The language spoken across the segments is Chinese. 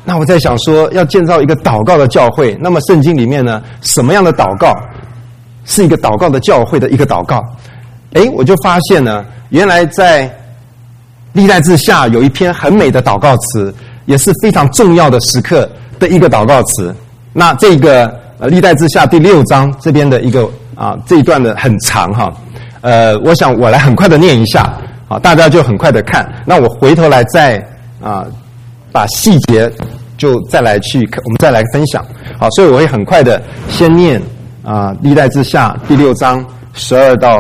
那我在想说，要建造一个祷告的教会，那么圣经里面呢，什么样的祷告是一个祷告的教会的一个祷告？我就发现呢，原来在历代志下有一篇很美的祷告词，也是非常重要的时刻的一个祷告词。那这个历代志下第6章这边的一个这一段的很长哈，我想我来很快的念一下，大家就很快的看。那我回头来再把细节就再来去我们再来分享。好，所以我会很快的先念历代志下第6章12到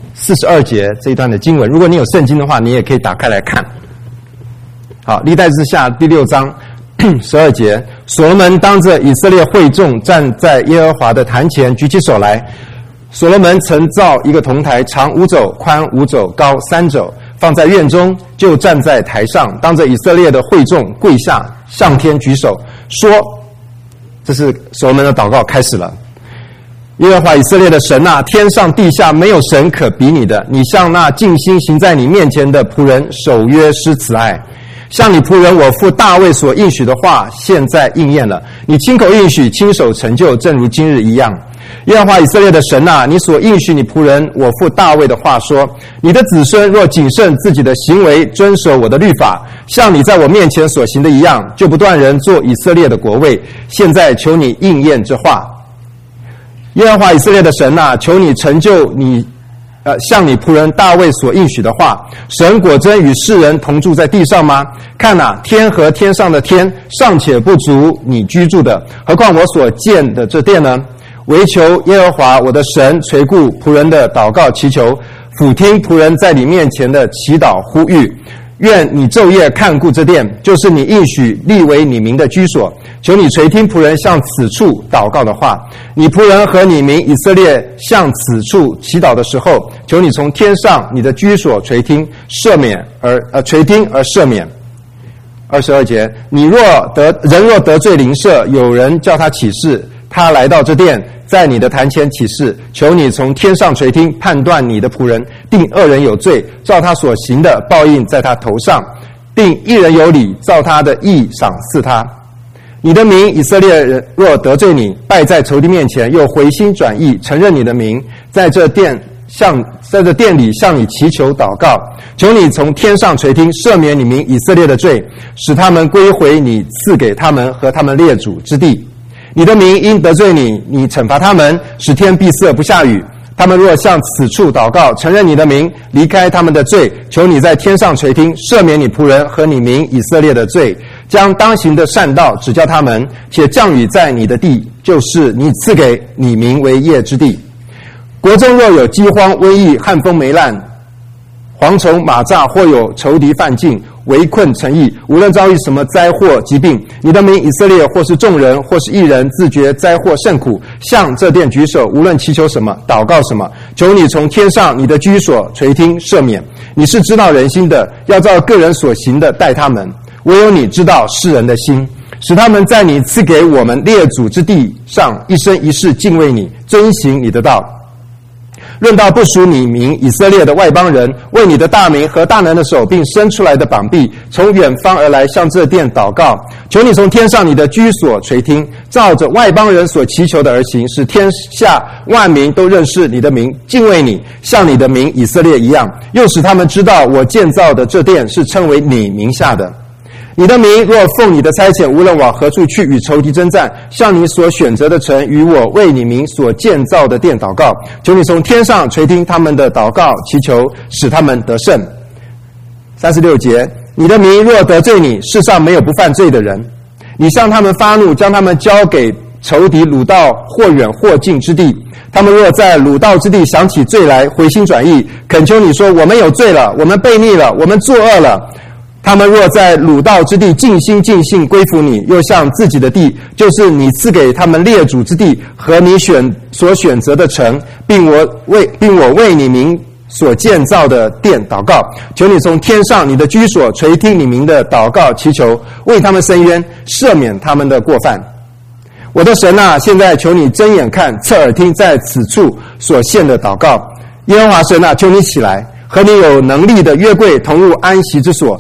42节这一段的经文。如果你有圣经的话，你也可以打开来看。好，历代志下第6章12节，所罗门当着以色列会众站在耶和华的坛前，举起手来。所罗门曾造一个铜台，长5肘，宽5肘，高3肘，放在院中，就站在台上，当着以色列的会众跪下，向天举手，说：这是所罗门的祷告开始了。耶和华以色列的神啊，天上地下没有神可比你的，你向那尽心行在你面前的仆人守约施慈爱，像你仆人我父大卫所应许的话，现在应验了。你亲口应许，亲手成就，正如今日一样。耶和华以色列的神啊，你所应许你仆人我父大卫的话说：你的子孙若谨慎自己的行为，遵守我的律法，像你在我面前所行的一样，就不断人做以色列的国位。现在求你应验这话。耶和华以色列的神啊，求你成就你像你仆人大卫所应许的话。神果真与世人同住在地上吗？看天和天上的天尚且不足你居住的，何况我所建的这殿呢？唯求耶和华我的神垂顾仆人的祷告祈求，俯听仆人在你面前的祈祷呼吁。愿你昼夜看顾这殿，就是你应许立为你名的居所。求你垂听仆人向此处祷告的话。你仆人和你民以色列向此处祈祷的时候，求你从天上你的居所垂听而赦免。22节，人若得罪邻舍，有人叫他起誓，他来到这殿，在你的坛前起誓，求你从天上垂听，判断你的仆人，定恶人有罪，照他所行的报应在他头上，定一人有理，照他的义赏赐他。你的民以色列人若得罪你，败在仇敌面前，又回心转意，承认你的名，在这殿里向你祈求祷告，求你从天上垂听，赦免你民以色列的罪，使他们归回你赐给他们和他们列祖之地。你的民因得罪你，你惩罚他们，使天闭塞不下雨。他们若向此处祷告，承认你的名，离开他们的罪，求你在天上垂听，赦免你仆人和你民以色列的罪，将当行的善道指教他们，且降雨在你的地，就是你赐给你民为业之地。国中若有饥荒、瘟疫、旱风霉烂、蝗虫、蚂蚱，或有仇敌犯境，围困城邑，无论遭遇什么灾祸疾病，你的民以色列或是众人或是一人，自觉灾祸甚苦，向这殿举手，无论祈求什么祷告什么，求你从天上你的居所垂听赦免。你是知道人心的，要照个人所行的待他们，唯有你知道世人的心，使他们在你赐给我们列祖之地上一生一世敬畏你，遵行你的道。论到不属你民以色列的外邦人，为你的大名和大能的手，并伸出来的膀臂，从远方而来向这殿祷告，求你从天上你的居所垂听，照着外邦人所祈求的而行，使天下万民都认识你的名，敬畏你，像你的名以色列一样，又使他们知道我建造的这殿是称为你名下的。你的民若奉你的差遣，无论往何处去与仇敌征战，向你所选择的城与我为你名所建造的殿祷告，求你从天上垂听他们的祷告祈求，使他们得胜。36节，你的民若得罪你，世上没有不犯罪的人，你向他们发怒，将他们交给仇敌掳到或远或近之地。他们若在掳到之地想起罪来，回心转意，恳求你说，我们有罪了，我们悖逆了，我们作恶了。他们若在掳到之地尽心尽性归服你，又向自己的地，就是你赐给他们列祖之地和你所选择的城，并我为你名所建造的殿祷告，求你从天上你的居所垂听你名的祷告祈求，为他们伸冤，赦免他们的过犯。我的神啊，现在求你睁眼看，侧耳听在此处所献的祷告。耶和华神啊，求你起来，和你有能力的约柜同入安息之所，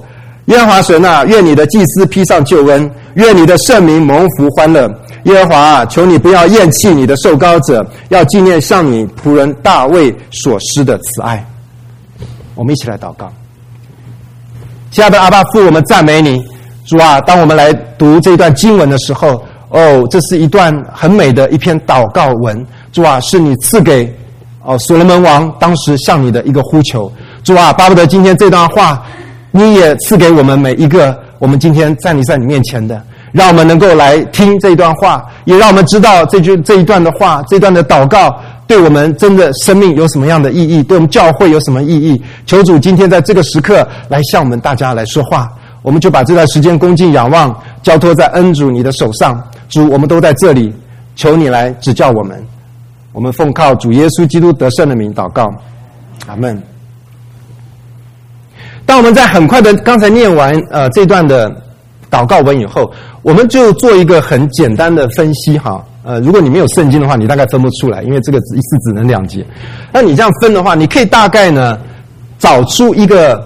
耶和华神啊，愿你的祭司披上救恩，愿你的圣民蒙福欢乐。耶和华啊，求你不要厌弃你的受膏者，要纪念向你仆人大卫所施的慈爱。我们一起来祷告。亲爱的阿爸父，我们赞美你，主啊，当我们来读这段经文的时候，这是一段很美的一篇祷告文。主啊，是你赐给所罗门王当时向你的一个呼求。主啊，巴不得今天这段话你也赐给我们每一个我们今天站立在你面前的，让我们能够来听这一段话，也让我们知道这一段的话，这一段的祷告对我们真的生命有什么样的意义，对我们教会有什么意义。求主今天在这个时刻来向我们大家来说话，我们就把这段时间恭敬仰望交托在恩主你的手上。主，我们都在这里，求你来指教我们。我们奉靠主耶稣基督得胜的名祷告，阿们。当我们在很快的刚才念完这段的祷告文以后，我们就做一个很简单的分析哈。如果你没有圣经的话，你大概分不出来，因为这个一次只能2节。那你这样分的话，你可以大概呢找出一个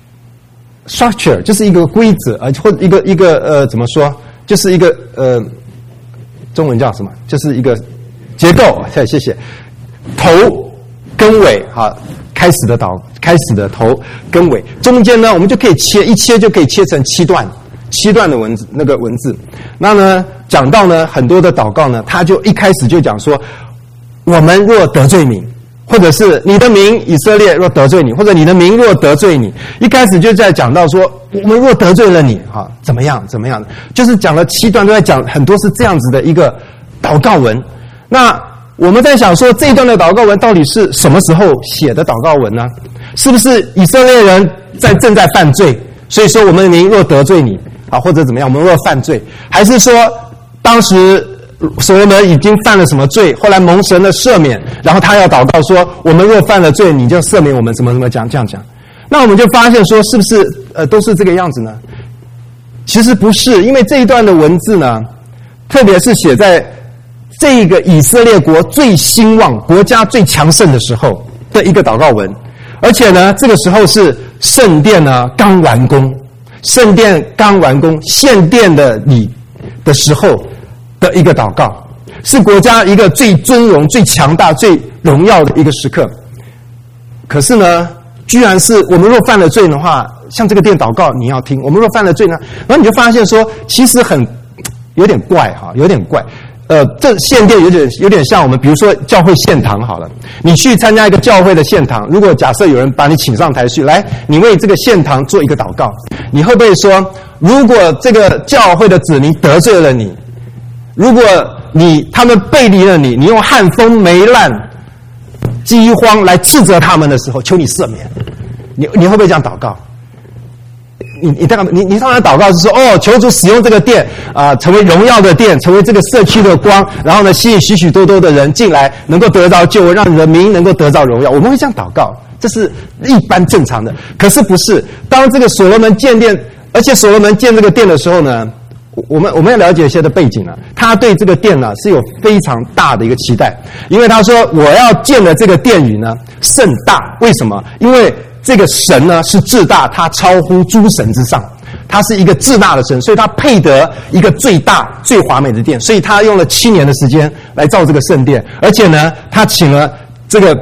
structure， 就是一个规则或者一个怎么说，就是一个中文叫什么？就是一个结构。谢谢。头跟尾哈，开始的头跟尾，中间呢我们就可以一切就可以切成7段的文字，那个文字。那呢讲到呢很多的祷告呢，他就一开始就讲说，我们若得罪你，或者是你的民以色列若得罪你，或者你的民若得罪你，一开始就在讲到说，我们若得罪了你怎么样，就是讲了7段，都在讲很多是这样子的一个祷告文。那我们在想说，这一段的祷告文到底是什么时候写的祷告文呢？是不是以色列人正在犯罪，所以说我们的民若得罪你或者怎么样，我们若犯罪，还是说当时所罗门已经犯了什么罪，后来蒙神的赦免，然后他要祷告说，我们若犯了罪，你就赦免我们，怎么讲，这样讲。那我们就发现说，是不是都是这个样子呢？其实不是，因为这一段的文字呢，特别是写在这个以色列国最兴旺、国家最强盛的时候的一个祷告文，而且呢，这个时候是圣殿呢刚完工，献殿的礼的时候的一个祷告，是国家一个最尊荣、最强大、最荣耀的一个时刻。可是呢，居然是我们若犯了罪的话，像这个殿祷告你要听，我们若犯了罪呢，然后你就发现说，其实有点怪。这献殿有点像我们，比如说教会献堂好了，你去参加一个教会的献堂，如果假设有人把你请上台去，来，你为这个献堂做一个祷告，你会不会说，如果这个教会的子民得罪了你，如果他们背离了你，你用旱风、霉烂、饥荒来斥责他们的时候，求你赦免，你会不会这样祷告？你上来祷告是说，求主使用这个殿成为荣耀的殿，成为这个社区的光，然后呢吸引许许多多的人进来，能够得到救恩，让你的名能够得到荣耀。我们会这样祷告，这是一般正常的。可是不是，当这个所罗门建殿，而且所罗门建这个殿的时候呢，我们要了解一些的背景他对这个殿呢是有非常大的一个期待，因为他说，我要建的这个殿宇呢甚大。为什么？因为这个神呢是至大，他超乎诸神之上，他是一个至大的神，所以他配得一个最大最华美的殿，所以他用了7年的时间来造这个圣殿，而且呢他请了这个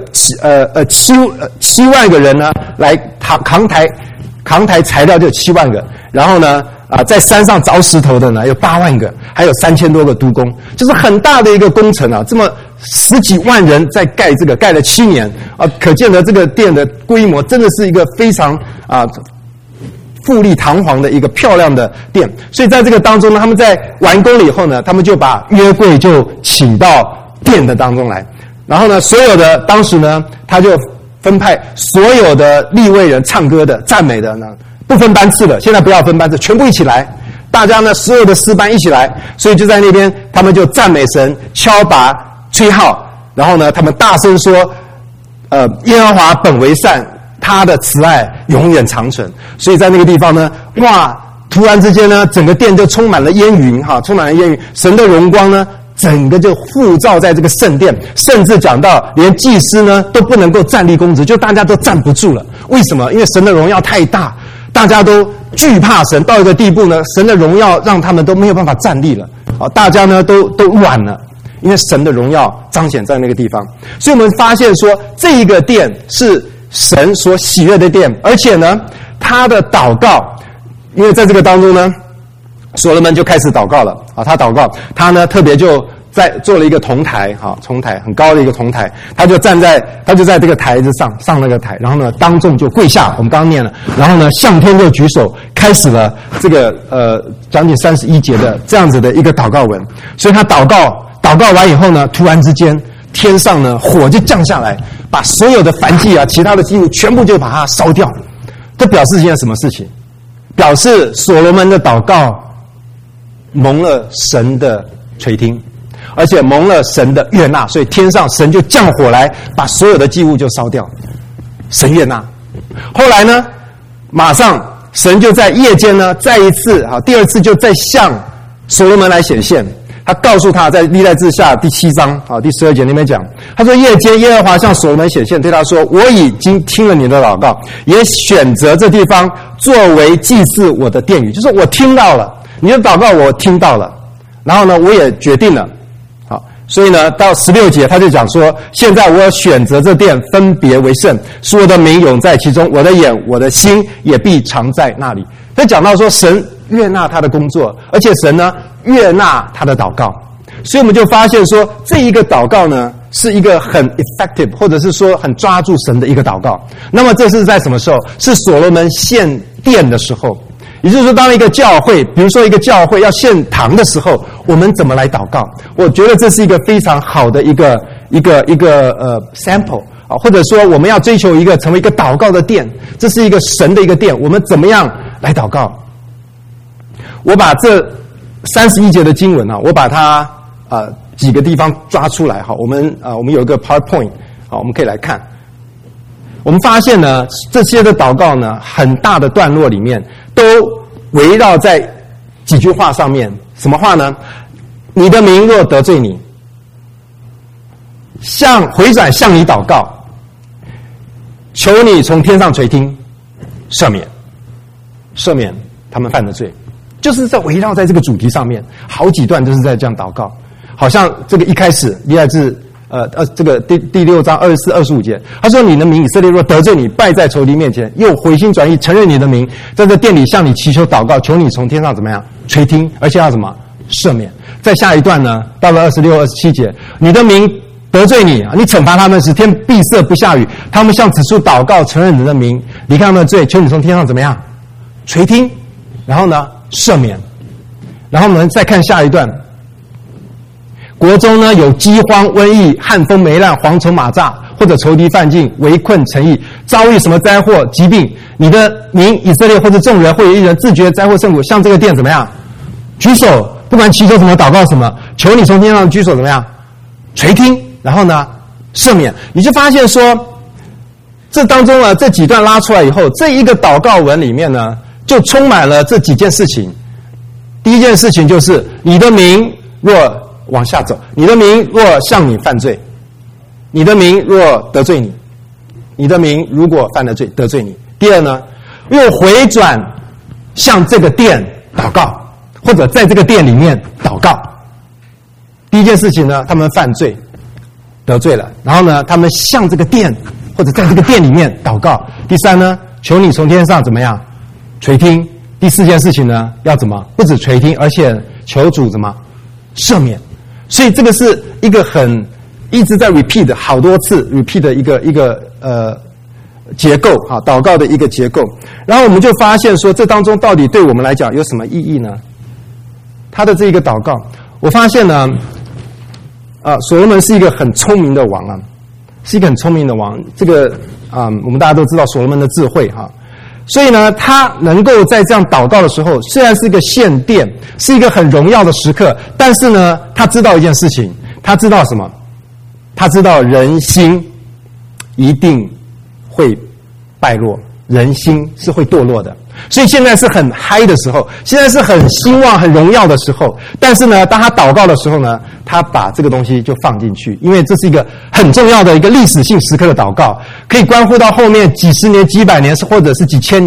7万个人呢来扛抬材料，就有7万个，然后呢在山上凿石头的呢有8万个，还有3000多个督工，就是很大的一个工程这么10几万人在盖这个，盖了7年可见得这个殿的规模真的是一个非常富丽堂皇的一个漂亮的殿。所以在这个当中呢，他们在完工了以后呢，他们就把约柜就请到殿的当中来，然后呢所有的当时呢他就分派所有的利未人唱歌的、赞美的呢不分班次的，现在不要分班次，全部一起来，大家呢所有的诗班一起来，所以就在那边他们就赞美神，敲拔吹号，然后呢他们大声说耶和华本为善，他的慈爱永远长存。所以在那个地方呢，突然之间呢整个殿就充满了烟云神的荣光呢整个就覆罩在这个圣殿，甚至讲到连祭司呢都不能够站立供职，就大家都站不住了。为什么？因为神的荣耀太大， 大家都惧怕神到一个地步呢，神的荣耀让他们都没有办法站立了。大家呢都软了，因为神的荣耀彰显在那个地方。所以我们发现说，这一个殿是神所喜悦的殿，而且呢，他的祷告，因为在这个当中呢，所罗门就开始祷告了啊，他祷告，他呢特别就做了一个铜台，铜台很高的一个铜台，他就在这个台子上那个台，然后呢当众就跪下，我们刚刚念了，然后呢向天就举手，开始了这个将近31节的这样子的一个祷告文。所以他祷告完以后呢，突然之间天上呢火就降下来，把所有的燔祭啊，其他的祭物全部就把它烧掉。这表示一件什么事情？表示所罗门的祷告蒙了神的垂听，而且蒙了神的悦纳，所以天上神就降火来，把所有的祭物就烧掉，神悦纳。后来呢，马上神就在夜间呢，再一次第二次就再向所罗门来显现。他告诉他，在历代志下第7章第12节那边讲，他说夜间耶和华向所罗门显现，对他说，我已经听了你的祷告，也选择这地方作为祭祀我的殿宇，就是我听到了你的祷告，我听到了，然后呢我也决定了。好，所以呢到16节他就讲说，现在我选择这殿分别为圣，使我的名永在其中，我的眼我的心也必常在那里。他讲到说神悦纳他的工作，而且神呢悦纳他的祷告。所以我们就发现说，这一个祷告呢是一个很 effective， 或者是说很抓住神的一个祷告。那么这是在什么时候？是所罗门献殿的时候。也就是说，当一个教会，比如说一个教会要献堂的时候，我们怎么来祷告？我觉得这是一个非常好的一个sample 啊，或者说我们要追求成为一个祷告的殿，这是一个神的一个殿，我们怎么样来祷告？我把这31节的经文我把它几个地方抓出来我们有一个 PowerPoint 我们可以来看。我们发现呢，这些的祷告呢，很大的段落里面都围绕在几句话上面。什么话呢？你的名若得罪你，回转向你祷告，求你从天上垂听，赦免他们犯的罪。就是在围绕在这个主题上面，好几段都是在这样祷告。好像这个一开始历代志这个第6章24、25节，他说：“你的名以色列若得罪你，败在仇敌面前，又回心转意，承认你的名，在这殿里向你祈求祷告，求你从天上怎么样垂听，而且要什么赦免。”再下一段呢，到了26、27节，你的名得罪你，你惩罚他们，使天闭塞不下雨，他们向此处祷告，承认你的名，离开他们的罪，求你从天上怎么样垂听，然后呢赦免。然后我们再看下一段。国中呢有饥荒、瘟疫、旱风、霉烂、蝗虫、蚂蚱，或者仇敌犯境、围困城邑，遭遇什么灾祸、疾病，你的民以色列或者众人或有一人自觉灾祸甚苦，向这个殿怎么样举手，不管祈求什么祷告什么，求你从天上举手怎么样垂听，然后呢赦免。你就发现说，这当中这几段拉出来以后，这一个祷告文里面呢就充满了这几件事情。第一件事情就是你的名若往下走，你的名若向你犯罪，你的名若得罪你，你的名如果犯了罪得罪你。第二呢，又回转向这个殿祷告，或者在这个殿里面祷告。第一件事情呢，他们犯罪得罪了，然后呢他们向这个殿或者在这个殿里面祷告。第三呢，求你从天上怎么样垂听。第四件事情呢，要怎么不止垂听，而且求主怎么赦免。所以这个是一个一直在 repeat 好多次 repeat 的一个结构祷告的一个结构。然后我们就发现说，这当中到底对我们来讲有什么意义呢？他的这一个祷告，我发现呢所罗门是一个很聪明的王是一个很聪明的王。这个我们大家都知道所罗门的智慧所以呢，他能够在这样祷告的时候，虽然是一个献殿，是一个很荣耀的时刻，但是呢，他知道一件事情，他知道什么？他知道人心一定会败落，人心是会堕落的。所以现在是很嗨的时候，现在是很兴旺、很荣耀的时候。但是呢，当他祷告的时候呢，他把这个东西就放进去，因为这是一个很重要的一个历史性时刻的祷告，可以关乎到后面几十年、几百年，或者是几千年。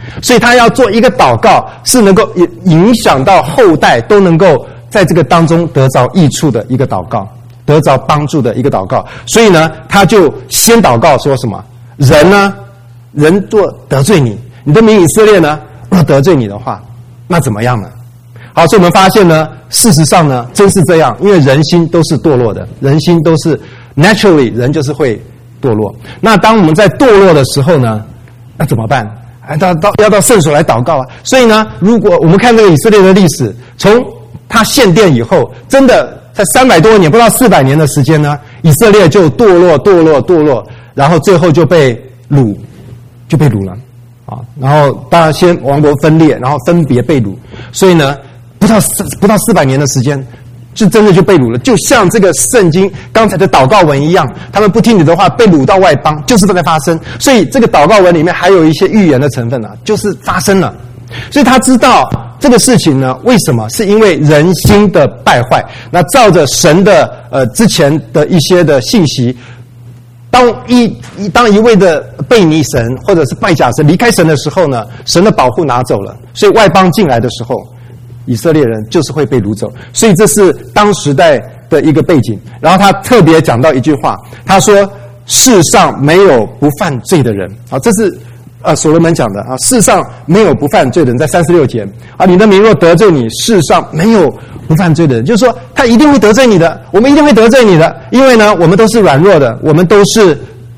所以他要做一个祷告，是能够影响到后代都能够在这个当中得着益处的一个祷告，得着帮助的一个祷告。所以呢，他就先祷告说什么？人若得罪你，你的民以色列呢，若得罪你的话，那怎么样呢？好，所以我们发现呢，事实上呢，真是这样，因为人心都是堕落的，人心都是 naturally 人就是会堕落。那当我们在堕落的时候呢，那怎么办？要到圣所来祷告啊。所以呢，如果我们看这个以色列的历史，从他献殿以后，真的在300多年，不到400年的时间呢，以色列就堕落，然后最后就被掳了啊。然后当然先王国分裂，然后分别被掳，所以呢，不到400年的时间，就真的就被掳了，就像这个圣经刚才的祷告文一样，他们不听你的话，被掳到外邦，就是这个发生。所以这个祷告文里面还有一些预言的成分啊，就是发生了。所以他知道这个事情呢，为什么？是因为人心的败坏。那照着神的之前的一些的信息，当一味的背逆神或者是拜假神离开神的时候呢，神的保护拿走了，所以外邦进来的时候，以色列人就是会被掳走。所以这是当时代的一个背景。然后他特别讲到一句话，他说世上没有不犯罪的人。好，这是所罗门讲的啊，世上没有不犯罪的人，在36节啊，你的民若得罪你，世上没有不犯罪的人，就是说他一定会得罪你的，我们一定会得罪你的，因为呢，我们都是软弱的，我们都是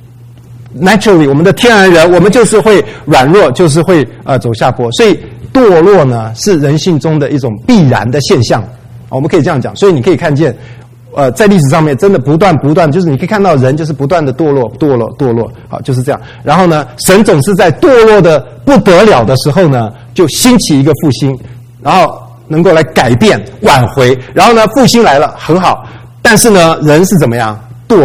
naturally 我们的天然人，我们就是会软弱，就是会走下坡，所以堕落呢是人性中的一种必然的现象，我们可以这样讲。所以你可以看见在历史上面真的不断，就是你可以看到人就是不断的堕落，好，就是这样。然后呢，神总是在堕落的不得了的时候呢，就兴起一个复兴，然后能够来改变挽回。然后呢，复兴来了很好，但是呢，人是怎么样？堕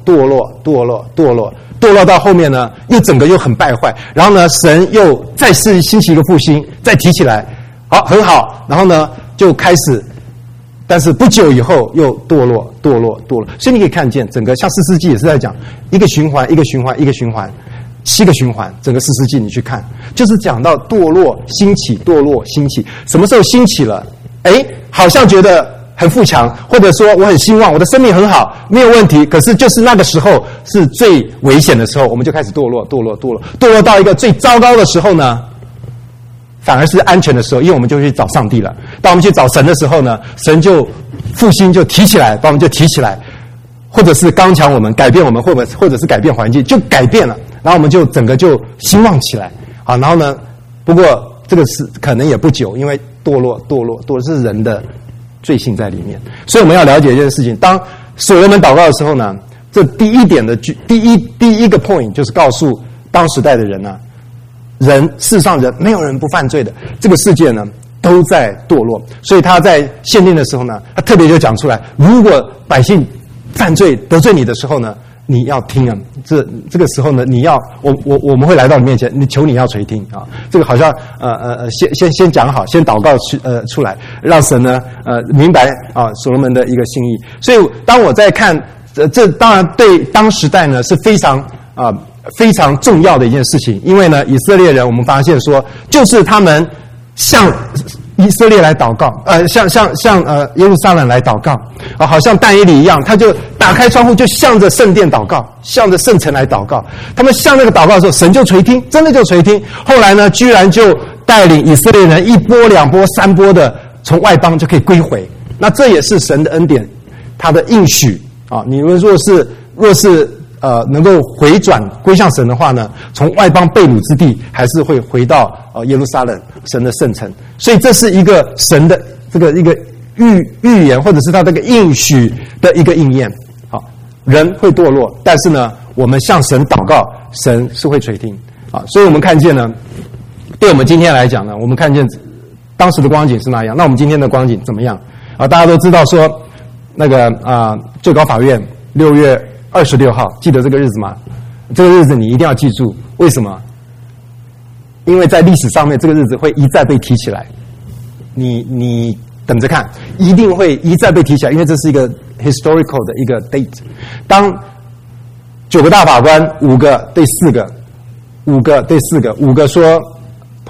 落到后面呢，又整个又很败坏。然后呢，神又再次兴起一个复兴，再提起来，好，很好。然后呢，就开始。但是不久以后又堕落，所以你可以看见整个像士师记也是在讲一个循环，7个循环，整个士师记你去看，就是讲到堕落兴起，什么时候兴起了？好像觉得很富强，或者说我很兴旺，我的生命很好，没有问题。可是就是那个时候是最危险的时候，我们就开始堕落到一个最糟糕的时候呢。反而是安全的时候，因为我们就去找上帝了。当我们去找神的时候呢，神就复兴就提起来，把我们就提起来，或者是刚强我们，改变我们，或者是改变环境，就改变了，然后我们就整个就兴旺起来。好，然后呢，不过这个是可能也不久，因为堕落是人的罪性在里面。所以我们要了解一件事情，当所罗门祷告的时候呢，这第一个 point 就是告诉当时代的人呢。世上人没有人不犯罪的，这个世界呢都在堕落，所以他在限定的时候呢，他特别就讲出来，如果百姓犯罪得罪你的时候呢，你要听啊，这个时候呢，你要我们会来到你面前，你要垂听啊，这个好像先讲好，先祷告出来，让神呢明白啊所罗门的一个心意。所以当我在看这当然对当时代呢是非常重要的一件事情，因为呢，以色列人我们发现说，就是他们向以色列来祷告，向耶路撒冷来祷告啊，好像但以理一样，他就打开窗户，就向着圣殿祷告，向着圣城来祷告。他们向那个祷告的时候，神就垂听，真的就垂听。后来呢，居然就带领以色列人1波、2波、3波的从外邦就可以归回。那这也是神的恩典，他的应许啊。你们若是能够回转归向神的话呢，从外邦被掳之地，还是会回到耶路撒冷神的圣城。所以这是一个神的这个一个预言，或者是他这个应许的一个应验。好，人会堕落，但是呢，我们向神祷告，神是会垂听啊。所以我们看见呢，对我们今天来讲呢，我们看见当时的光景是那样，那我们今天的光景怎么样啊？大家都知道说，那个最高法院6月26号，记得这个日子吗？这个日子你一定要记住，为什么？因为在历史上面，这个日子会一再被提起来。你等着看，一定会一再被提起来，因为这是一个 historical 的一个 date。当9个大法官5个对4个，5个说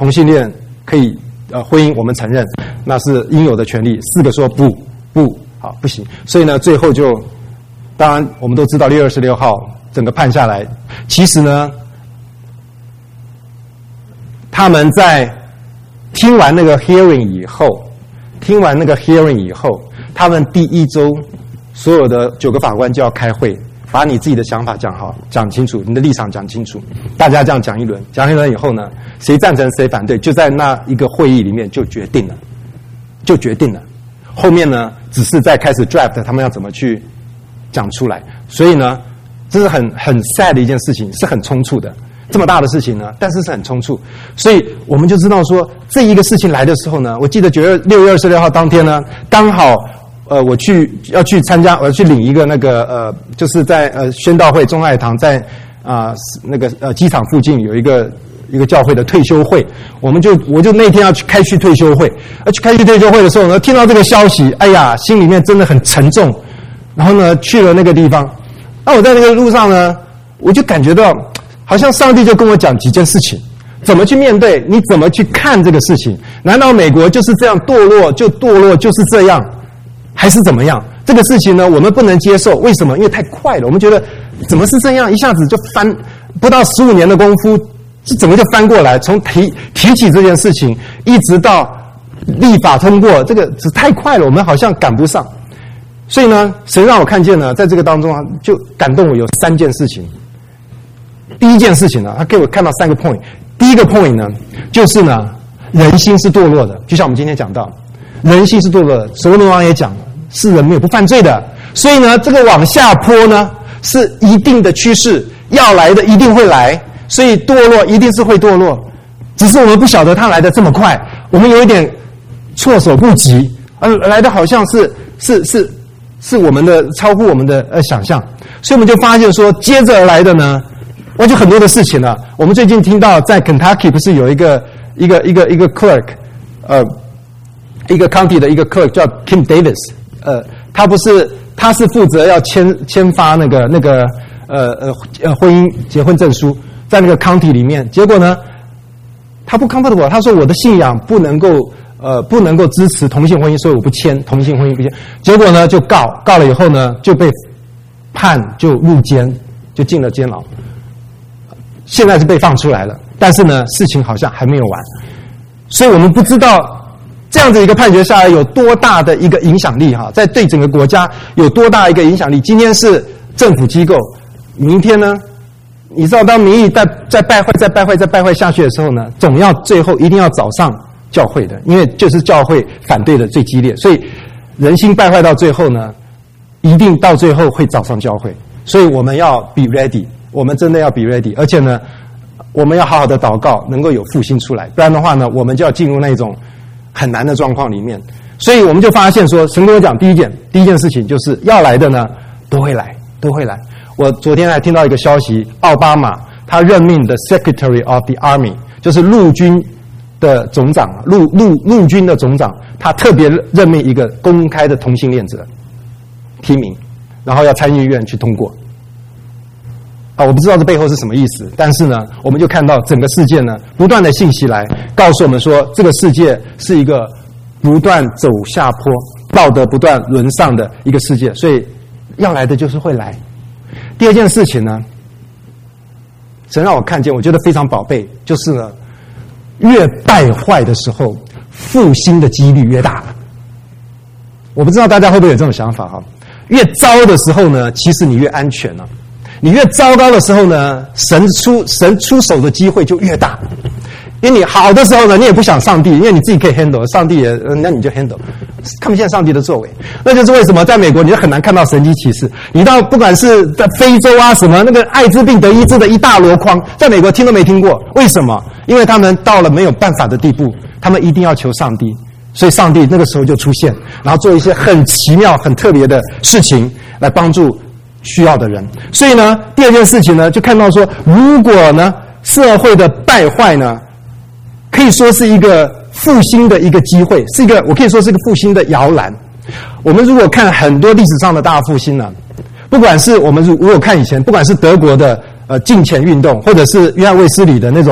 同性恋可以婚姻我们承认，那是应有的权利，4个说不好不行，所以呢最后就当然我们都知道6月26号整个判下来，其实呢他们在听完那个 hearing 以后，他们第1周所有的9个法官就要开会，把你自己的想法讲清楚，你的立场讲清楚，大家这样讲一轮以后呢，谁赞成谁反对，就在那一个会议里面就决定了。后面呢，只是在开始 draft 他们要怎么去讲出来，所以呢，这是很 sad 的一件事情，是很冲突的。这么大的事情呢，但是很冲突，所以我们就知道说，这一个事情来的时候呢，我记得6月26号当天呢，刚好我要去参加，我要去领一个那个就是在宣道会中爱堂在那个机场附近有一个教会的退休会，我就那天要去开去退休会，去开去退休会的时候呢，听到这个消息，哎呀，心里面真的很沉重，然后呢去了那个地方，那我在那个路上呢，我就感觉到好像上帝就跟我讲几件事情，怎么去面对，你怎么去看这个事情？难道美国就是这样堕落就是这样，还是怎么样？这个事情呢，我们不能接受。为什么？因为太快了，我们觉得怎么是这样，一下子就翻，不到15年的功夫，这怎么就翻过来？从提起这件事情，一直到立法通过，这个太快了，我们好像赶不上。所以呢，神让我看见呢，在这个当中就感动我有3件事情。第一件事情呢，他给我看到3个 point。第一个 point 呢，就是呢，人心是堕落的，就像我们今天讲到，人心是堕落的。所罗门王也讲了，世人没有不犯罪的，所以呢，这个往下坡呢是一定的趋势，要来的一定会来，所以堕落一定是会堕落，只是我们不晓得它来的这么快，我们有一点措手不及，来的好像是我们的超乎我们的想象，所以我们就发现说，接着而来的呢。我就很多的事情了。我们最近听到在 Kentucky 不是有一个 clerk， 一个 county 的一个 clerk 叫 Kim Davis， 他是负责要签发那个婚姻结婚证书，在那个 county 里面，结果呢，他不 comfortable， 他说我的信仰不能够支持同性婚姻，所以我不签同性婚姻不签。结果呢就告了以后呢就被判就入监，就进了监牢。现在是被放出来了，但是呢，事情好像还没有完，所以我们不知道这样子一个判决下来有多大的一个影响力在对整个国家有多大一个影响力。今天是政府机构，明天呢，你知道当民意再败坏下去的时候呢，总要最后一定要找上教会的，因为就是教会反对的最激烈，所以人心败坏到最后呢，一定到最后会找上教会，所以我们要 be ready。我们真的要 be ready， 而且呢，我们要好好的祷告，能够有复兴出来，不然的话呢，我们就要进入那种很难的状况里面。所以我们就发现说，神跟我讲第一件事情就是要来的呢，都会来。我昨天还听到一个消息，奥巴马他任命的 Secretary of the Army， 就是陆军的总长，陆军的总长，他特别任命一个公开的同性恋者提名，然后要参议院去通过。我不知道这背后是什么意思，但是呢，我们就看到整个世界呢，不断的信息来告诉我们说，这个世界是一个不断走下坡、道德不断沦丧的一个世界，所以要来的就是会来。第二件事情呢，神让我看见，我觉得非常宝贝，就是呢，越败坏的时候，复兴的几率越大。我不知道大家会不会有这种想法越糟的时候呢，其实你越安全了。你越糟糕的时候呢，神出手的机会就越大。因为你好的时候呢，你也不想上帝，因为你自己可以 handle， 上帝也那你就 handle， 看不见上帝的作为。那就是为什么在美国你就很难看到神迹奇事。你到不管是在非洲什么那个艾滋病得医治的一大箩筐，在美国听都没听过。为什么？因为他们到了没有办法的地步，他们一定要求上帝，所以上帝那个时候就出现，然后做一些很奇妙很特别的事情来帮助需要的人。所以呢，第二件事情呢，就看到说，如果呢社会的败坏呢，可以说是一个复兴的一个机会，我可以说是一个复兴的摇篮。我们如果看很多历史上的大复兴呢，不管是我们如果看以前，不管是德国的敬虔运动，或者是约翰卫斯理的那种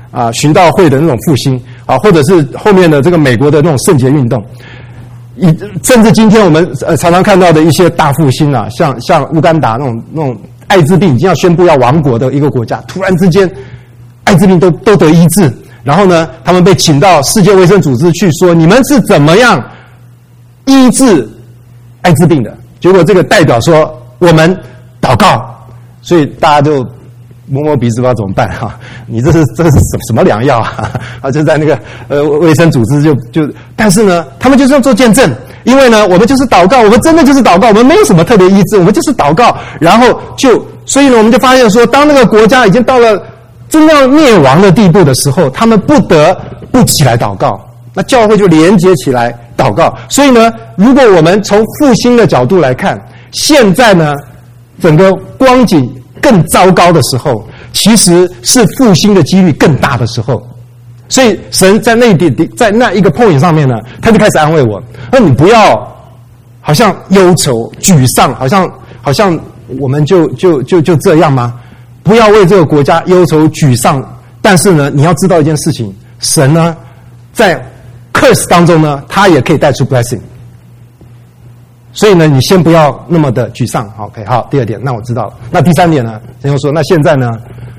寻道会的那种复兴啊，或者是后面的这个美国的那种圣洁运动，甚至今天我们常常看到的一些大复兴啊，像乌干达那种艾滋病已经要宣布要亡国的一个国家，突然之间艾滋病都得医治，然后呢，他们被请到世界卫生组织去说你们是怎么样医治艾滋病的，结果这个代表说我们祷告，所以大家就摸摸鼻子不知道怎么办哈，你这是什么良药啊？就在那个卫生组织就，但是呢，他们就是要做见证，因为呢，我们就是祷告，我们真的就是祷告，我们没有什么特别医治，我们就是祷告，然后所以呢，我们就发现说，当那个国家已经到了真正灭亡的地步的时候，他们不得不起来祷告，那教会就连接起来祷告。所以呢，如果我们从复兴的角度来看，现在呢，整个光景更糟糕的时候，其实是复兴的几率更大的时候。所以神在那一个 point 上面呢，他就开始安慰我，那你不要好像忧愁沮丧，好像我们就这样吗？不要为这个国家忧愁沮丧，但是呢，你要知道一件事情，神呢在 curse 当中呢，他也可以带出 blessing。所以呢，你先不要那么的沮丧。OK， 好，第二点，那我知道了。那第三点呢？神又说，那现在呢，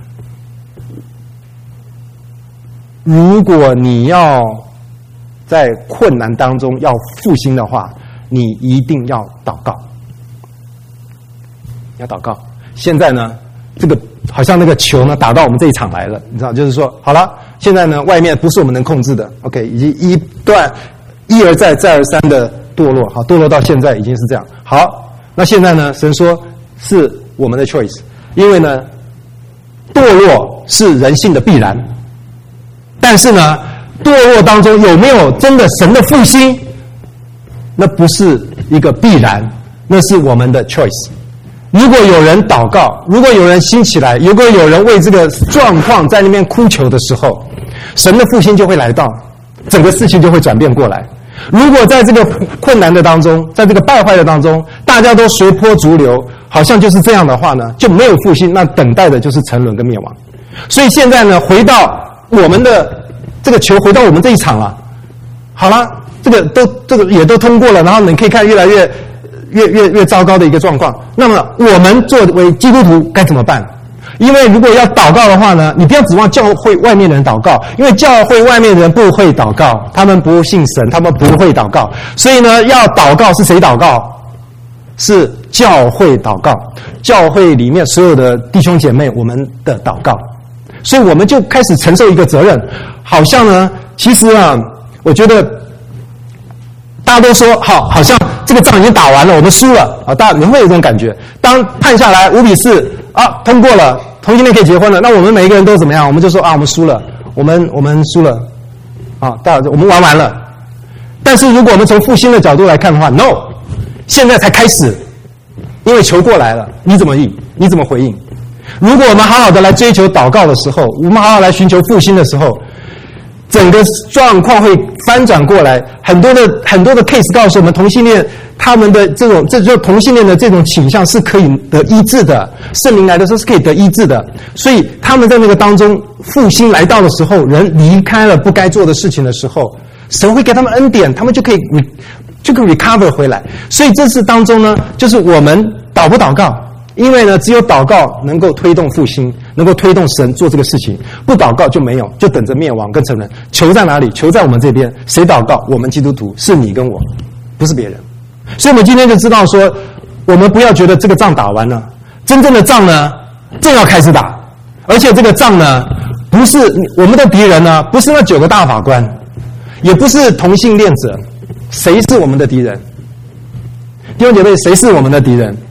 如果你要在困难当中要复兴的话，你一定要祷告。要祷告。现在呢，这个好像那个球呢打到我们这一场来了，你知道，就是说，好了，现在呢，外面不是我们能控制的。OK， 以及一而再再而三的堕落，好，堕落到现在已经是这样。好，那现在呢，神说是我们的 choice， 因为呢，堕落是人性的必然，但是呢，堕落当中有没有真的神的复兴，那不是一个必然，那是我们的 choice。如果有人祷告，如果有人兴起来，如果有人为这个状况在那边哭求的时候，神的复兴就会来到，整个事情就会转变过来。如果在这个困难的当中，在这个败坏的当中，大家都随波逐流，好像就是这样的话呢，就没有复兴，那等待的就是沉沦跟灭亡。所以现在呢，回到我们的这个球，回到我们这一场了。好了，这个也都通过了，然后你可以看越来越糟糕的一个状况。那么我们作为基督徒该怎么办？因为如果要祷告的话呢，你不要指望教会外面的人祷告，因为教会外面的人不会祷告，他们不信神，他们不会祷告。所以呢，要祷告是谁祷告？是教会祷告，教会里面所有的弟兄姐妹我们的祷告。所以我们就开始承受一个责任，好像呢，其实啊，我觉得大家都说好像这个仗已经打完了，我们输了啊，大家你会有这种感觉。当判下来5-4啊，通过了，同性恋可以结婚了，那我们每一个人都怎么样？我们就说啊，我们输了，我们输了啊，大家我们玩完了。但是如果我们从复兴的角度来看的话 ，no， 现在才开始，因为球过来了，你怎么应？你怎么回应？如果我们好好的来追求祷告的时候，我们好好来寻求复兴的时候，整个状况会翻转过来。很多的 case 告诉我们，同性恋他们的这就同性恋的这种倾向是可以得医治的，圣灵来的时候是可以得医治的。所以他们在那个当中复兴来到的时候，人离开了不该做的事情的时候，神会给他们恩典，他们就可以 recover 回来。所以这次当中呢，就是我们祷不祷告。因为呢，只有祷告能够推动复兴，能够推动神做这个事情。不祷告就没有，就等着灭亡跟沉沦。球在哪里？球在我们这边。谁祷告？我们基督徒，是你跟我，不是别人。所以我们今天就知道说，我们不要觉得这个仗打完了，真正的仗呢，正要开始打。而且这个仗呢，不是我们的敌人呢，不是那9个大法官，也不是同性恋者。谁是我们的敌人？弟兄姐妹，谁是我们的敌人？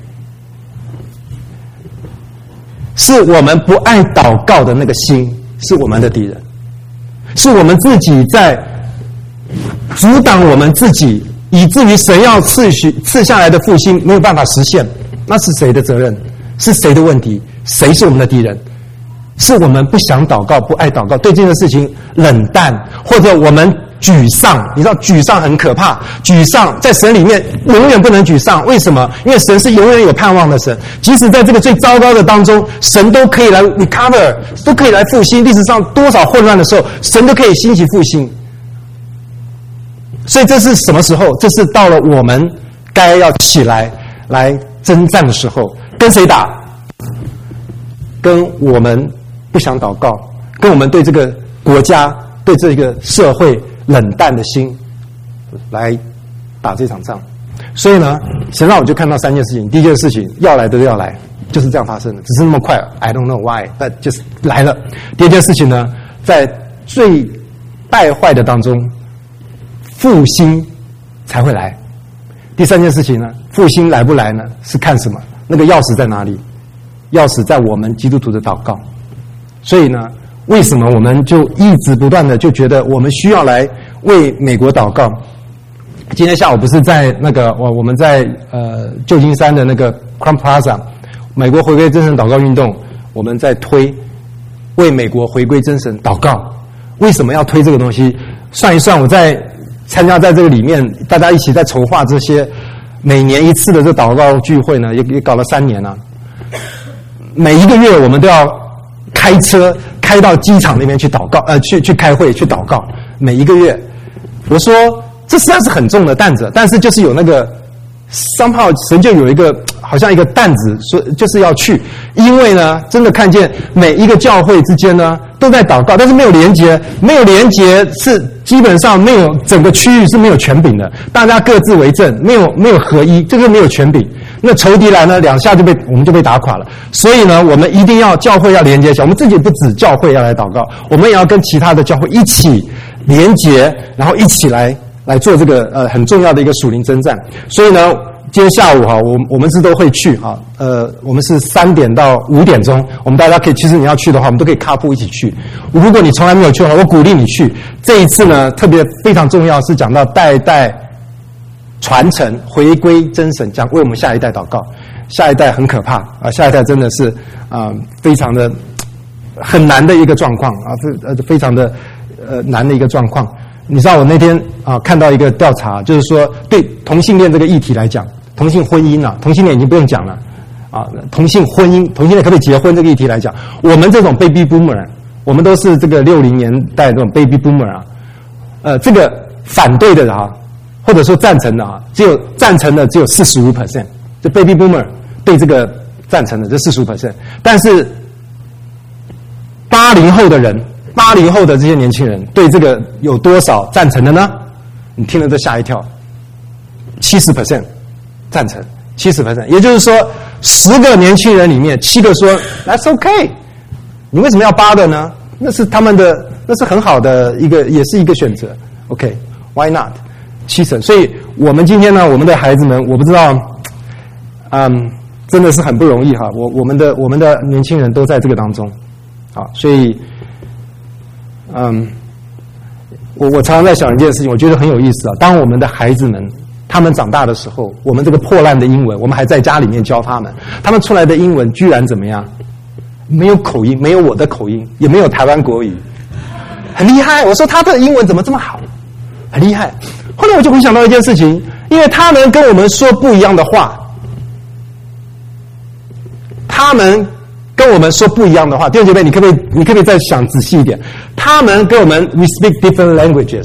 是我们不爱祷告的那个心，是我们的敌人，是我们自己在阻挡我们自己，以至于神要赐下来的复兴没有办法实现。那是谁的责任？是谁的问题？谁是我们的敌人？是我们不想祷告，不爱祷告，对这件事情冷淡，或者我们沮丧。你知道沮丧很可怕，沮丧在神里面永远不能沮丧。为什么？因为神是永远有盼望的神，即使在这个最糟糕的当中，神都可以来 recover， 都可以来复兴。历史上多少混乱的时候，神都可以兴起复兴。所以这是什么时候？这是到了我们该要起来来征战的时候。跟谁打？跟我们不想祷告，跟我们对这个国家、对这个社会冷淡的心来打这场仗。所以呢，神让我就看到3件事情。第一件事情，要来的都要来，就是这样发生的，只是那么快 ，I don't know why， 但就是来了。第二件事情呢，在最败坏的当中，复兴才会来。第三件事情呢，复兴来不来呢？是看什么？那个钥匙在哪里？钥匙在我们基督徒的祷告。所以呢，为什么我们就一直不断的就觉得我们需要来为美国祷告？今天下午不是在那个我们在旧金山的那个 Crown Plaza 美国回归真神祷告运动，我们在推为美国回归真神祷告。为什么要推这个东西？算一算，我在参加在这个里面，大家一起在筹划这些每年一次的这祷告聚会呢，也搞了3年了。每一个月我们都要开车开到机场那边去祷告，去开会去祷告。每一个月，我说这实际上是很重的担子，但是就是有那个somehow神就有一个好像一个担子，说就是要去，因为呢，真的看见每一个教会之间呢都在祷告，但是没有连结，没有连结是基本上没有整个区域是没有权柄的，大家各自为政，没有合一，这个没有权柄。那仇敌来呢，2下我们就被打垮了。所以呢，我们一定要教会要连接起来，我们自己不止教会要来祷告，我们也要跟其他的教会一起连结，然后一起来做这个很重要的一个属灵征战。所以呢，今天下午哈，我们是都会去哈，我们是3点到5点钟，我们大家可以，其实你要去的话，我们都可以卡布一起去。如果你从来没有去的话，我鼓励你去。这一次呢，特别非常重要，是讲到代代传承回归真神，讲为我们下一代祷告。下一代很可怕啊，下一代真的是非常的很难的一个状况啊，非常的难的一个状况。你知道我那天看到一个调查，就是说对同性恋这个议题来讲，同性婚姻啊，同性恋已经不用讲了啊，同性婚姻，同性恋可不可以结婚这个议题来讲，我们这种 baby boomer， 我们都是这个60年代这种 baby boomer 啊，这个反对的啊，或者说赞成的啊，赞成的只有 45%， 就 baby boomer 对这个赞成的这 45%， 但是80后的人，80后的这些年轻人对这个有多少赞成的呢？你听了这吓一跳，70% 赞成，70%，也就是说10个年轻人里面7个说 That's okay， 你为什么要8的呢？那是他们的，那是很好的一个，也是一个选择。OK，Why not？ 70%。所以我们今天呢，我们的孩子们，我不知道，真的是很不容易哈。我们的年轻人都在这个当中，啊，所以。我常常在想一件事情，我觉得很有意思啊。当我们的孩子们他们长大的时候，我们这个破烂的英文，我们还在家里面教他们，他们出来的英文居然怎么样？没有口音，没有我的口音，也没有台湾国语，很厉害。我说他的英文怎么这么好？很厉害。后来我就回想到一件事情，因为他们跟我们说不一样的话，他们跟我们说不一样的话，弟兄姐妹，你可不可以再想仔细一点？他们跟我们 we speak different languages，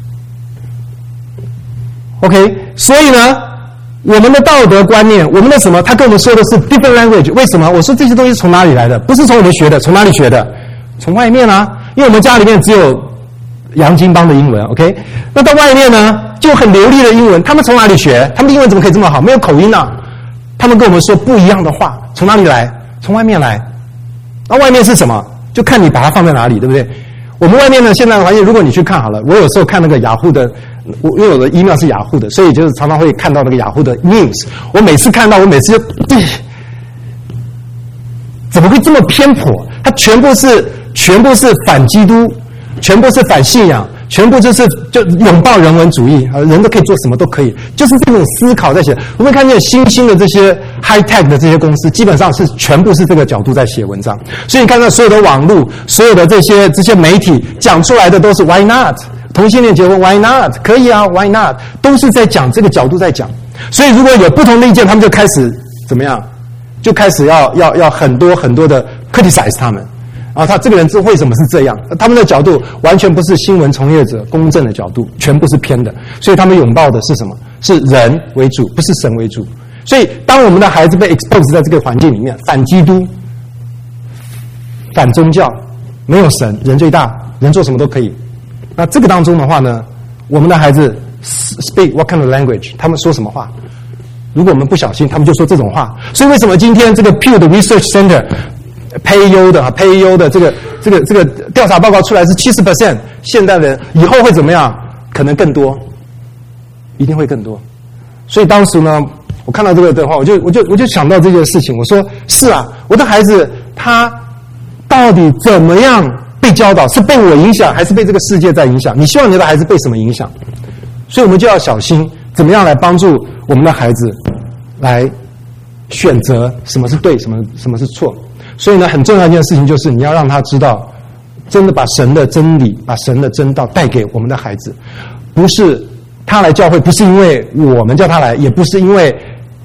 OK， 所以呢，我们的道德观念，我们的什么？他跟我们说的是 different language， 为什么？我说这些东西从哪里来的？不是从我们学的，从哪里学的？从外面啊，因为我们家里面只有洋泾浜的英文 ，OK， 那到外面呢就很流利的英文，他们从哪里学？他们的英文怎么可以这么好？没有口音啊！他们跟我们说不一样的话，从哪里来？从外面来。那外面是什么？就看你把它放在哪里，对不对？我们外面呢，现在的环境，如果你去看好了，我有时候看那个雅虎的，因为我的 email 是雅虎的，所以就是常常会看到那个雅虎的 news。我每次看到，我每次就，怎么会这么偏颇？它全部是反基督，全部是反信仰，全部就拥抱人文主义，人都可以做什么都可以，就是这种思考在写。我们看见新兴的这些 high tech 的这些公司，基本上是全部是这个角度在写文章。所以你看到所有的网络，所有的这些媒体讲出来的都是 why not？ 同性恋结婚 ，Why not？ 可以啊 ，Why not？ 都是在讲这个角度在讲。所以如果有不同的意见，他们就开始怎么样？就开始要很多的 criticize 他们。然后他这个人为什么是这样？他们的角度完全不是新闻从业者公正的角度，全部是偏的。所以他们拥抱的是什么？是人为主，不是神为主。所以当我们的孩子被 expose 在这个环境里面，反基督、反宗教，没有神，人最大，人做什么都可以。那这个当中的话呢，我们的孩子 speak what kind of language？ 他们说什么话？如果我们不小心，他们就说这种话。所以为什么今天这个 Pew 的 Research Center 配优的这个调查报告出来是 70%， 现代人以后会怎么样？可能更多，一定会更多。所以当时呢，我看到这个的话，我就想到这件事情。我说是啊，我的孩子他到底怎么样被教导？是被我影响，还是被这个世界在影响？你希望你的孩子被什么影响？所以我们就要小心，怎么样来帮助我们的孩子来选择什么是对，什么是错。所以呢，很重要的一件事情就是你要让他知道，真的把神的真理、把神的真道带给我们的孩子，不是他来教会，不是因为我们叫他来，也不是因为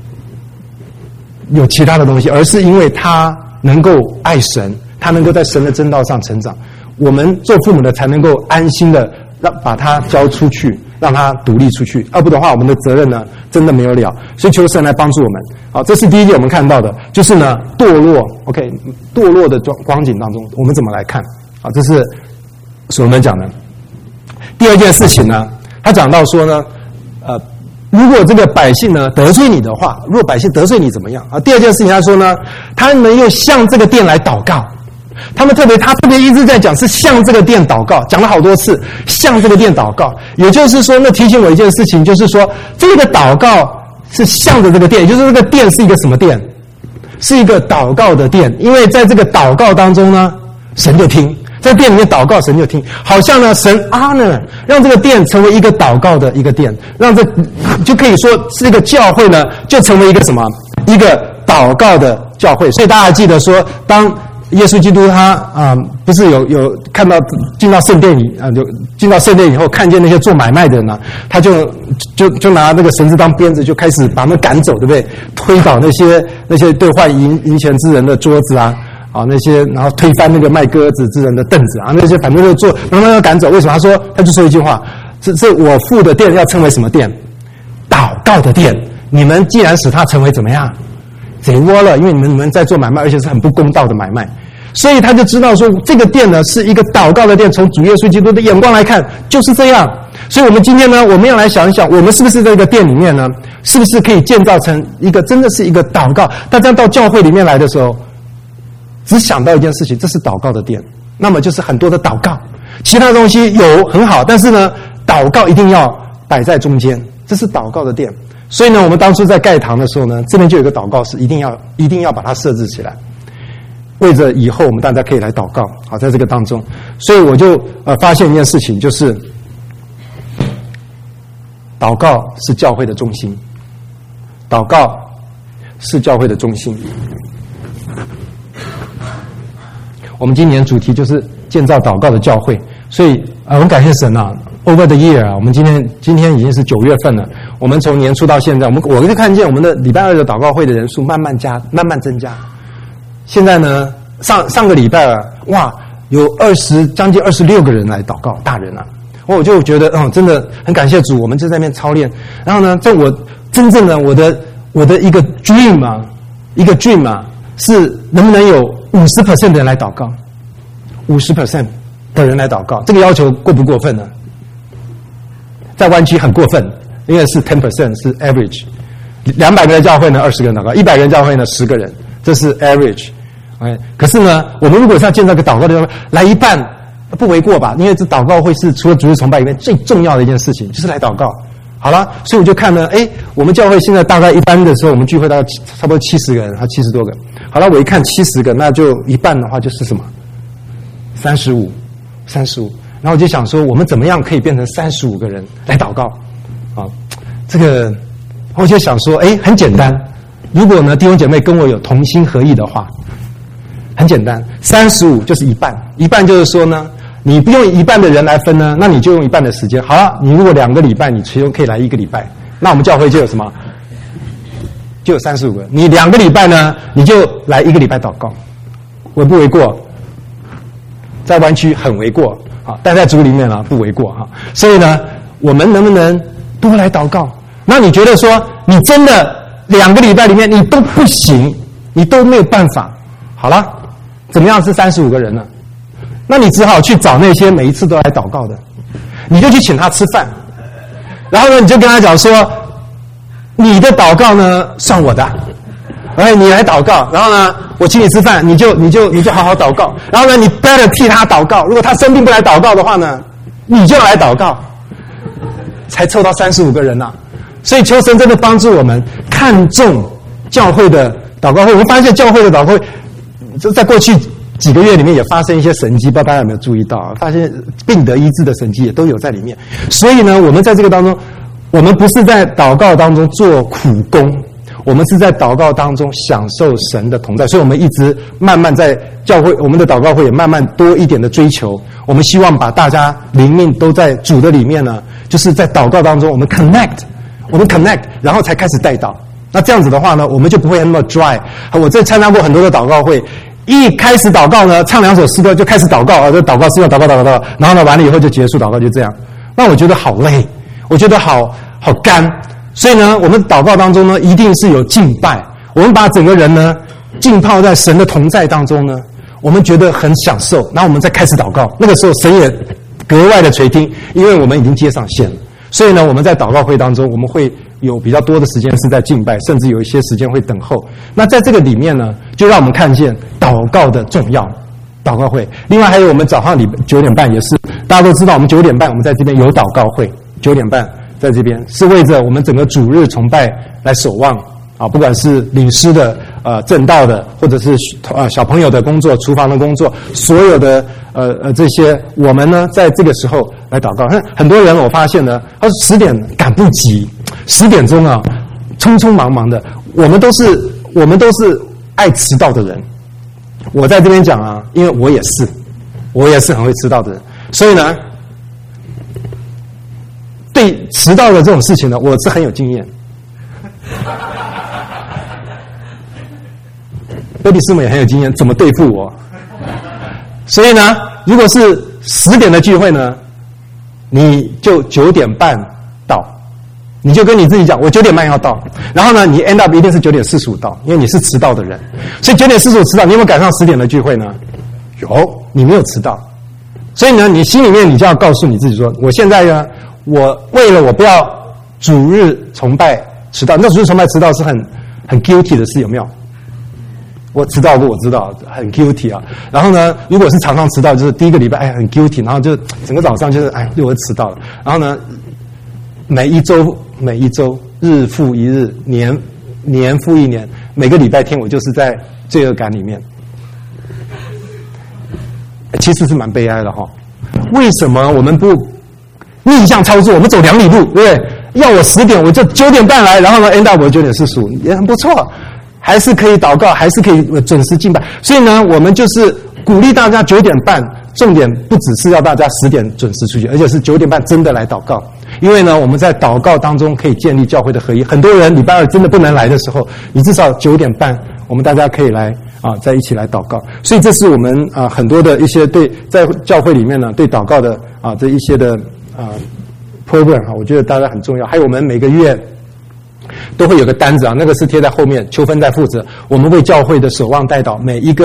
有其他的东西，而是因为他能够爱神，他能够在神的真道上成长。我们做父母的才能够安心的把他交出去，让他独立出去，要不的话，我们的责任呢真的没有了。所以求神来帮助我们。好，这是第一点我们看到的，就是呢堕落 ，OK， 堕落的光景当中，我们怎么来看？好，这是我们讲的。第二件事情呢，他讲到说呢，如果这个百姓呢得罪你的话，如果百姓得罪你怎么样啊？第二件事情他说呢，他们用向这个殿来祷告。他特别一直在讲是向这个殿祷告，讲了好多次向这个殿祷告。也就是说，那提醒我一件事情，就是说这个祷告是向着这个殿，也就是这个殿是一个什么殿？是一个祷告的殿。因为在这个祷告当中呢，神就听，在殿里面祷告，神就听，好像呢神 honor 让这个殿成为一个祷告的一个殿，让这就可以说是一个教会呢，就成为一个什么？一个祷告的教会。所以大家记得说，当耶稣基督他不是有看到进到圣殿就进到圣殿以后，看见那些做买卖的人呢，他就拿那个绳子当鞭子，就开始把他们赶走，对不对？推倒那些兑换银钱之人的桌子那些，然后推翻那个卖鸽子之人的凳子那些反正就做，慢慢要赶走。为什么？他就说一句话：是我父的殿要称为什么殿？祷告的殿。你们既然使它成为怎么样？贼窝了，因为你们在做买卖，而且是很不公道的买卖，所以他就知道说这个殿呢是一个祷告的殿。从主耶稣基督的眼光来看，就是这样。所以我们今天呢，我们要来想一想，我们是不是在这个殿里面呢，是不是可以建造成一个真的是一个祷告？大家到教会里面来的时候，只想到一件事情，这是祷告的殿，那么就是很多的祷告，其他东西有很好，但是呢，祷告一定要摆在中间，这是祷告的殿。所以呢，我们当初在盖堂的时候呢，这边就有一个祷告室，一定要把它设置起来，为着以后我们大家可以来祷告。好，在这个当中，所以我就发现一件事情，就是祷告是教会的中心，祷告是教会的中心。我们今年主题就是建造祷告的教会，所以我们感谢神Over the year 我们今天已经是9月份了。我们从年初到现在，我就看见我们的礼拜二的祷告会的人数慢慢增加。现在呢，上个礼拜哇，有将近26个人来祷告，大人我就觉得真的很感谢主，我们就在那边操练。然后呢，在我真正的我的一个 dream 是能不能有50% 的人来祷告，50% 的人来祷告，这个要求过不过分呢？在湾区很过分，因为是 10% 是 average， 200个人教会呢20个人祷告，100个人教会呢10个人，这是 average。可是呢，我们如果是要建造一个祷告的地方，来一半不为过吧？因为这祷告会是除了主日崇拜里面最重要的一件事情，就是来祷告。好了，所以我就看呢，我们教会现在大概一般的时候，我们聚会大概差不多70个人，还70多个。好了，我一看70个，那就一半的话就是什么？35。然后我就想说，我们怎么样可以变成35个人来祷告？这个我就想说，很简单。如果呢弟兄姐妹跟我有同心合意的话，很简单，35就是一半，一半就是说呢， 你不用一半的人来分呢，那你就用一半的时间。好了，你如果2个礼拜，你其中可以来1个礼拜，那我们教会就有什么？就有35个。你2个礼拜呢，你就来1个礼拜祷告，为不为过？在湾区很为过啊，但在主里面啊不为过啊。所以呢，我们能不能多来祷告？那你觉得说，你真的2个礼拜里面你都不行，你都没有办法，好了，怎么样是35个人呢？那你只好去找那些每一次都来祷告的，你就去请他吃饭，然后呢，你就跟他讲说，你的祷告呢算我的，哎，你来祷告，然后呢，我请你吃饭，你就好好祷告，然后呢，你 better 替他祷告，如果他生病不来祷告的话呢，你就来祷告，才凑到35个人啊。所以求神真的帮助我们看重教会的祷告会。我们发现教会的祷告会，就在过去几个月里面也发生一些神迹，不知道大家有没有注意到？发现病得医治的神迹也都有在里面。所以呢，我们在这个当中，我们不是在祷告当中做苦工，我们是在祷告当中享受神的同在。所以我们一直慢慢在教会，我们的祷告会也慢慢多一点的追求。我们希望把大家灵命都在主的里面呢，就是在祷告当中我们 connect， 然后才开始带祷。那这样子的话呢，我们就不会那么 dry。我这参加过很多的祷告会，一开始祷告呢，唱2首诗歌就开始祷告啊，就祷告诗歌，祷告，然后呢完了以后就结束祷告，就这样。那我觉得好累，我觉得好干。所以呢，我们祷告当中呢，一定是有敬拜，我们把整个人呢浸泡在神的同在当中呢，我们觉得很享受，然后我们再开始祷告。那个时候神也格外的垂听，因为我们已经接上线了。所以呢，我们在祷告会当中，我们会有比较多的时间是在敬拜，甚至有一些时间会等候。那在这个里面呢，就让我们看见祷告的重要。祷告会，另外还有我们早上9点半也是，大家都知道，我们9点半我们在这边有祷告会，9点半在这边是为着我们整个主日崇拜来守望啊，不管是领诗的正道的，或者是小朋友的工作、厨房的工作，所有的这些，我们呢在这个时候来祷告。很多人我发现呢，他说10点赶不及，10点钟啊，匆匆忙忙的。我们都是爱迟到的人。我在这边讲啊，因为我也是很会迟到的人，所以呢，对迟到的这种事情呢，我是很有经验。贝蒂师母也很有经验，怎么对付我。所以呢，如果是10点的聚会呢，你就9点半到，你就跟你自己讲，我9点半要到。然后呢，你 end up 一定是9点45到，因为你是迟到的人。所以9点45迟到，你有没有赶上10点的聚会呢？有，你没有迟到。所以呢，你心里面你就要告诉你自己说，我现在呢，我为了我不要主日崇拜迟到，那主日崇拜迟到是很 guilty 的事，有没有？我迟到过，我知道很 guilty 啊。然后呢，如果是常常迟到，就是第一个礼拜很 guilty， 然后就整个早上就是我迟到了。然后呢，每一周日复一日，年复一年，每个礼拜天我就是在罪恶感里面。其实是蛮悲哀的哈。为什么我们不逆向操作？我们走2里路，对不对？要我10点，我就9点半来，然后呢 end up 我9点45，也很不错。还是可以祷告，还是可以准时敬拜。所以呢，我们就是鼓励大家9点半，重点不只是要大家10点准时出去，而且是9点半真的来祷告。因为呢，我们在祷告当中可以建立教会的合一。很多人礼拜2真的不能来的时候，你至少9点半，我们大家可以来在一起来祷告。所以这是我们很多的一些对在教会里面呢对祷告的这一些的program 我觉得大家很重要。还有我们每个月都会有个单子那个是贴在后面，秋芬在负责。我们为教会的守望代祷，每一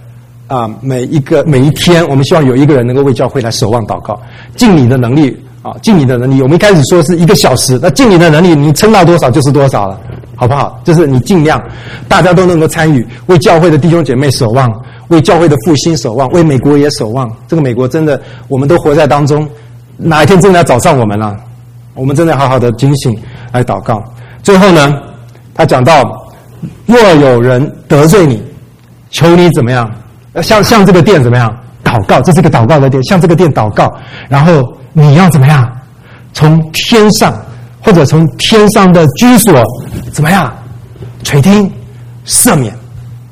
天，我们希望有一个人能够为教会来守望祷告，尽你的能力尽你的能力。我们一开始说是1个小时，那尽你的能力，你撑到多少就是多少了，好不好？就是你尽量，大家都能够参与，为教会的弟兄姐妹守望，为教会的复兴守望，为美国也守望。这个美国真的，我们都活在当中，哪一天真的要找上我们了？我们真的要好好的警醒来祷告。最后呢，他讲到，若有人得罪你，求你怎么样？向这个殿怎么样？祷告，这是个祷告的殿，向这个殿祷告，然后你要怎么样？从天上或者从天上的居所怎么样？垂听赦免。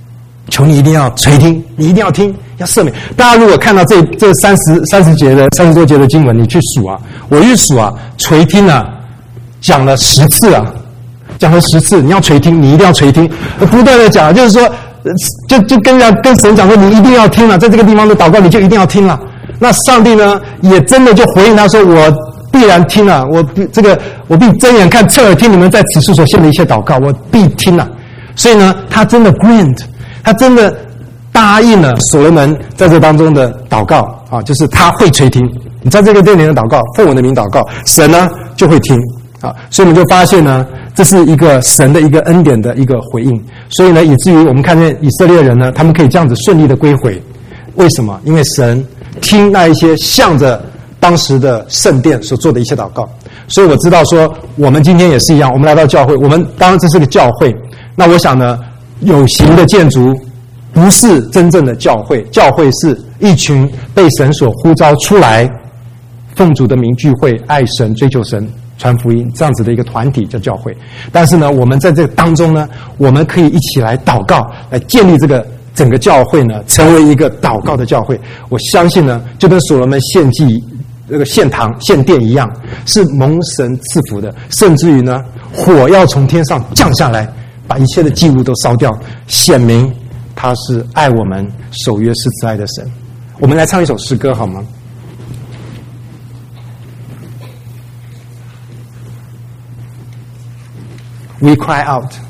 求你一定要垂听，你一定要听，要赦免。大家如果看到这30节的30多节的经文，你去数啊，我去数啊，垂听啊，讲了10次啊，讲了10次，你要垂听，你一定要垂听，不断的讲，就是说，就跟神讲说，你一定要听了，在这个地方的祷告你就一定要听了。那上帝呢，也真的就回应他说，我必然听了，我必睁眼看，侧耳听你们在此处所献的一切祷告，我必听了。所以呢，他真的 grant， 他真的答应了所罗门在这当中的祷告啊，就是他会垂听。你在这个里面的祷告，奉我的名祷告，神呢就会听啊。所以我们就发现呢，这是一个神的一个恩典的一个回应。所以呢，以至于我们看见以色列人呢，他们可以这样子顺利的归回。为什么？因为神听那一些向着当时的圣殿所做的一些祷告。所以我知道说，我们今天也是一样，我们来到教会，我们当然这是个教会。那我想呢，有形的建筑不是真正的教会，教会是一群被神所呼召出来，奉主的名聚会，爱神、追求神、传福音这样子的一个团体叫教会。但是呢，我们在这个当中呢，我们可以一起来祷告，来建立这个整个教会呢，成为一个祷告的教会。我相信呢，就跟所罗门献祭这个献堂献殿一样，是蒙神赐福的，甚至于呢，火要从天上降下来，把一切的祭物都烧掉，显明他是爱我们、守约是慈爱的神。我们来唱一首诗歌好吗？ We cry out.